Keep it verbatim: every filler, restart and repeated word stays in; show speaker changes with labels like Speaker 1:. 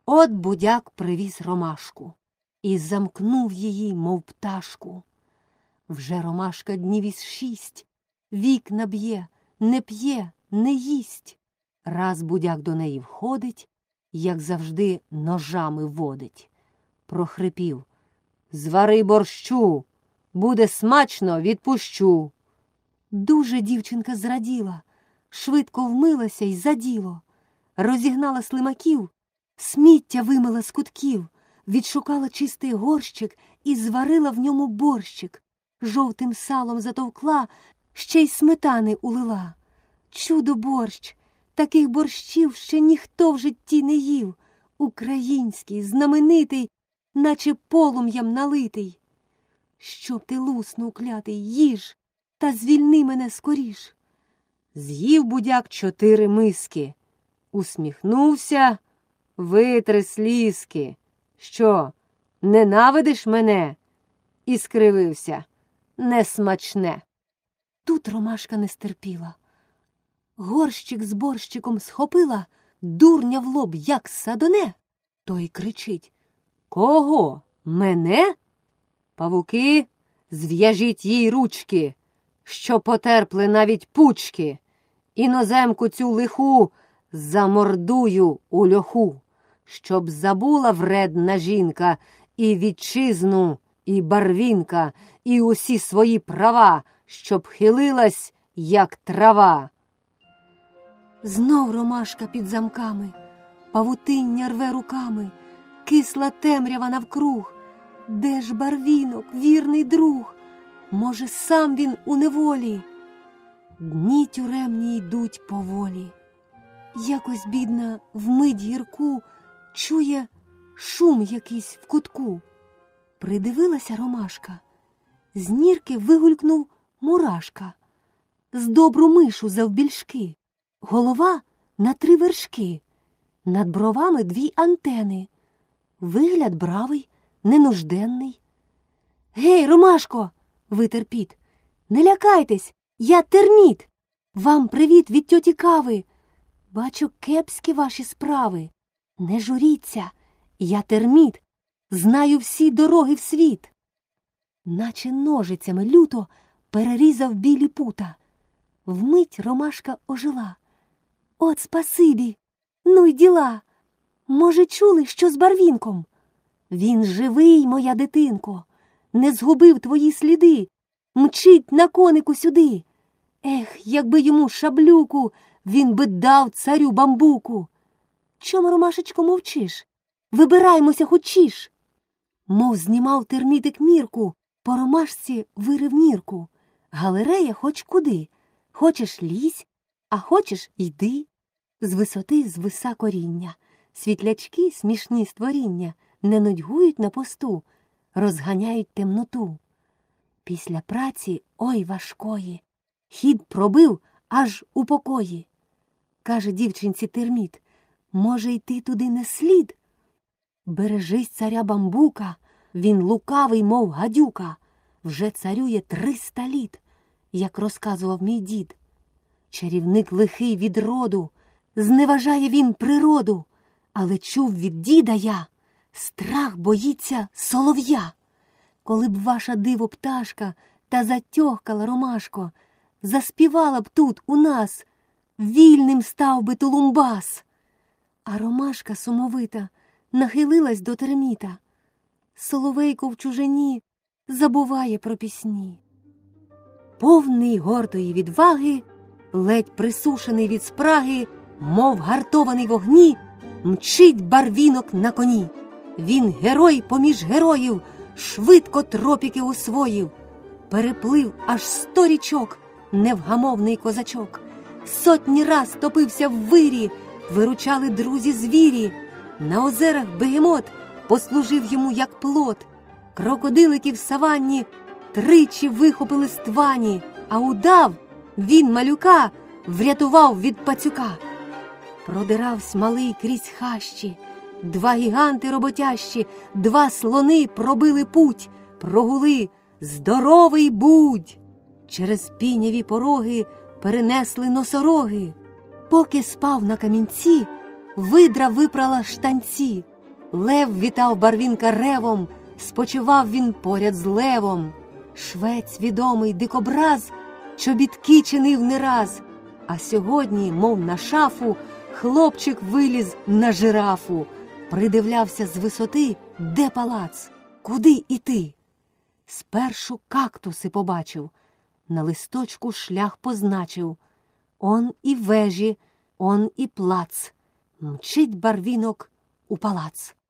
Speaker 1: От будяк привіз ромашку і замкнув її, мов пташку. Вже ромашка днів із шість, вікна б'є, не п'є, не їсть. Раз будяк до неї входить, як завжди ножами водить. Прохрипів: «Звари борщу, буде смачно, відпущу». Дуже дівчинка зраділа, швидко вмилася й за діло. Розігнала слимаків, сміття вимила з кутків, відшукала чистий горщик і зварила в ньому борщик. Жовтим салом затовкла, ще й сметани улила. Чудо борщ! Таких борщів ще ніхто в житті не їв. Український, знаменитий, наче полум'ям налитий. Щоб ти луснув, клятий, їж, та звільни мене скоріш. З'їв будяк чотири миски, усміхнувся, витри слізки. Що, ненавидиш мене? І скривився: несмачне. Тут ромашка не стерпіла. Горщик з борщиком схопила, дурня в лоб, як садоне. Той кричить: «Кого? Мене? Павуки, зв'яжіть їй ручки, що потерпли навіть пучки. Іноземку цю лиху замордую у льоху, щоб забула вредна жінка і вітчизну, і барвінка, і усі свої права, щоб хилилась, як трава». Знов ромашка під замками, павутиння рве руками, кисла темрява навкруг. Де ж барвінок, вірний друг? Може, сам він у неволі? Дні тюремні йдуть поволі. Якось, бідна, вмить гірку чує шум якийсь в кутку. Придивилася ромашка. З нірки вигулькнув мурашка. З добру мишу завбільшки. Голова на три вершки. Над бровами дві антени. Вигляд бравий, ненужденний. «Гей, ромашко!» – витер піт. «Не лякайтесь, я терміт! Вам привіт від тьоті Кави! Бачу, кепські ваші справи. Не журіться, я терміт, знаю всі дороги в світ». Наче ножицями люто перерізав білі пута. Вмить ромашка ожила. «От спасибі! Ну й діла! Може, чули, що з барвінком? Він живий, моя дитинко, не згубив твої сліди, мчить на конику сюди. Ех, якби йому шаблюку, він би дав царю бамбуку. Чом, ромашечко, мовчиш? Вибираймося хочеш!» Мов знімав термітик мірку, по ромашці вирив нірку. Галерея хоч куди. Хочеш — лізь, а хочеш — йди. З висоти звиса коріння. Світлячки, смішні створіння, не нудьгують на посту, розганяють темноту. Після праці, ой важкої, хід пробив аж у покої. Каже дівчинці терміт: «Може, йти туди не слід? Бережись царя бамбука, він лукавий, мов гадюка, вже царює триста літ, як розказував мій дід. Чарівник лихий від роду, зневажає він природу, але чув від діда я, страх боїться солов'я. Коли б ваша диво пташка та затьохкала, ромашко, заспівала б тут у нас, вільним став би Тулумбас». А ромашка сумовита нахилилась до терміта. Соловейко в чужині забуває про пісні. Повний гордої відваги, ледь присушений від спраги, мов гартований в огні, мчить барвінок на коні. Він герой поміж героїв, швидко тропіки освоїв. Переплив аж сто річок невгамовний козачок. Сотні раз топився в вирі, виручали друзі звірі. На озерах бегемот послужив йому як плот. Крокодилики в саванні тричі вихопили з твані, а удав він малюка врятував від пацюка. Продиравсь малий крізь хащі, два гіганти роботящі, два слони пробили путь, прогули «Здоровий будь!» Через піняві пороги перенесли носороги. Поки спав на камінці, видра випрала штанці, Лев вітав Барвінка ревом, спочивав він поряд з левом. Швець відомий дикобраз чобітки чинив не раз, а сьогодні, мов на шафу, хлопчик виліз на жирафу. Придивлявся з висоти, де палац, куди іти. Спершу кактуси побачив, на листочку шлях позначив. Он і вежі, он і плац, мчить Барвінок у палац.